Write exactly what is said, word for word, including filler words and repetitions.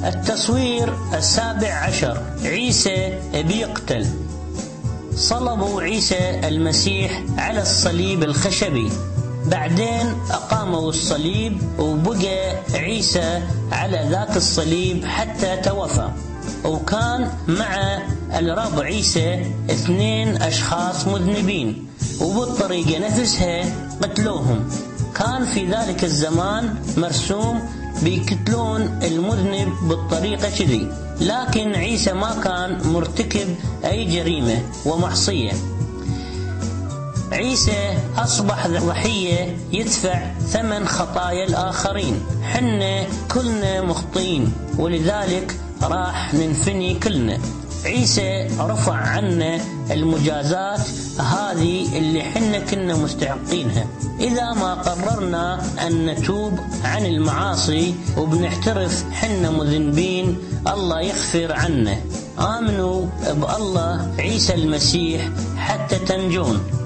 التصوير السابع عشر، عيسى بيقتل. صلبوا عيسى المسيح على الصليب الخشبي، بعدين أقاموا الصليب وبقى عيسى على ذاك الصليب حتى توفى. وكان مع الرب عيسى اثنين أشخاص مذنبين، وبالطريقة نفسها قتلوهم. كان في ذلك الزمان مرسوم بيقتلون المذنب بالطريقة كذي، لكن عيسى ما كان مرتكب أي جريمة ومعصية. عيسى أصبح ضحية يدفع ثمن خطايا الآخرين. حنا كلنا مخطئين، ولذلك راح ننفني كلنا. عيسى رفع عنا المجازات هذه اللي حنا كنا مستحقينها. إذا ما قررنا أن نتوب عن المعاصي وبنحترف حنا مذنبين، الله يغفر عنا. آمنوا بالله عيسى المسيح حتى تنجون.